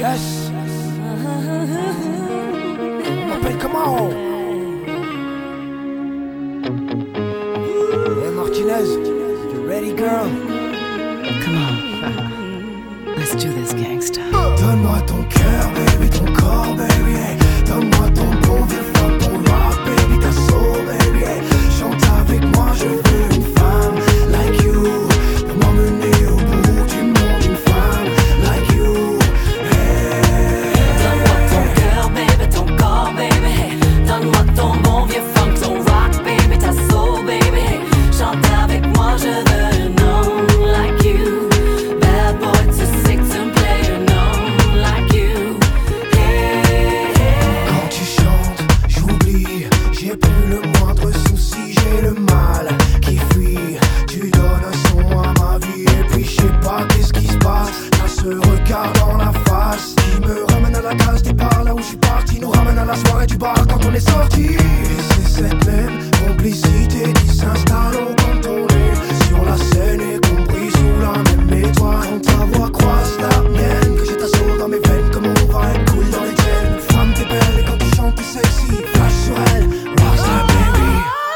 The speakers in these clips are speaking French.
Yes. On m'appelle comment? Hey Martinez, you ready girl? Come on. Let's do this, gangsta. Donne-moi ton cœur, baby, ton corps, baby, hey. Donne-moi ton bon vieux funk, ton rock, baby, ta soul, baby, hey. Chante avec moi, je veux une femme like you, pour m'emmener au bout du monde, une femme like you, hey. Donne-moi ton cœur, baby, ton corps, baby, hey. Donne-moi ton bon vieux funk, ton rock, baby, ta soul, baby, hey. Chante avec moi, je veux un homme like you. Bad boy to six and play an homme like you. Hey, hey. Quand tu chantes, j'oublie, j'ai plus le moindre souci, j'ai le mal qui fuit. Tu donnes un son à ma vie et puis je sais pas qu'est-ce qui se passe. T'as ce regard dans la face qui me ramène à la case départ, là où je suis parti, nous ramène à la soirée du bar quand on est sorti. Et c'est cette même complicité qui s'installe au contourné sur la scène, y compris sous la même étoile. Quand ta voix croise la mienne, que j'ai ta soul dans mes veines, comme on va être cool dans les tiennes. Femme t'es belle et quand tu chantes t'es sexy, flash sur elle, rockstar baby.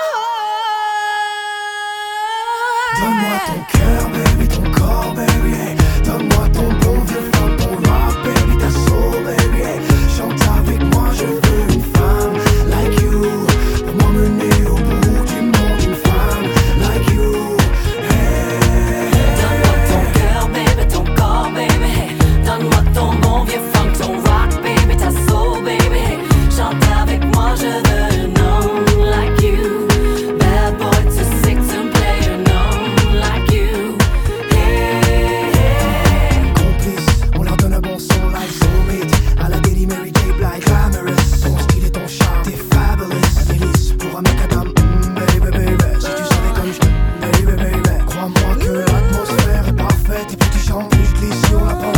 Donne-moi ton cœur baby, ton corps baby, hey. Donne-moi ton bon vieux funk, ton rock baby, ta soul baby, hey. Chante avec moi, je veux une femme like you, pour m'emmener au bout du monde, une femme like you, hey. Donne-moi ton cœur, baby, ton corps, baby, hey. Donne-moi ton bon vieux funk, ton rock, baby, ta soul, baby, hey. Chante avec moi, je veux un homme like you. Bad boy to six and play an homme like you. Hey, hey. Complice, on leur donne un bon son like Soulmate, à la Daily Mary J. Blige, glamorous. Ton style et ton charme, t'es fabulous. Un délice pour un mec à dame, baby, baby. Si tu savais comme je baby, baby. Crois-moi que l'atmosphère est parfaite et plus tu chantes, plus je glisse sur la pente.